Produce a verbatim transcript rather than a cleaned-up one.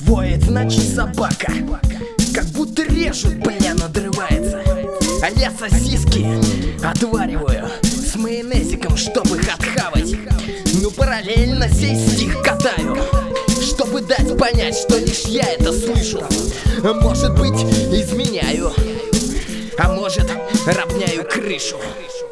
Воет в ночи собака, как будто режут, бля, надрывается. А я сосиски отвариваю с майонезиком, чтобы их отхавать. Ну параллельно сей стих катаю, чтобы дать понять, что лишь я это слышу. Может быть, изменяю, а может, равняю крышу.